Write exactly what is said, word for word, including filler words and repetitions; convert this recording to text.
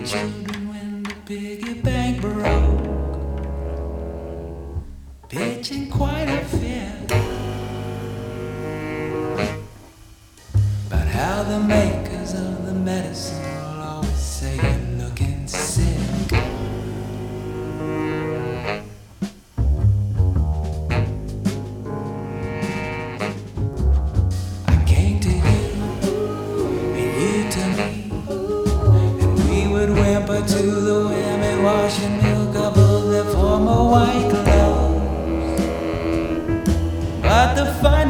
children when the piggy bank broke, pitching quite a fit about how the makers of the medicine will always say you're looking sick. I came to you and you to me, and we would whimper to the women washing milk above their former white clothes. But the fun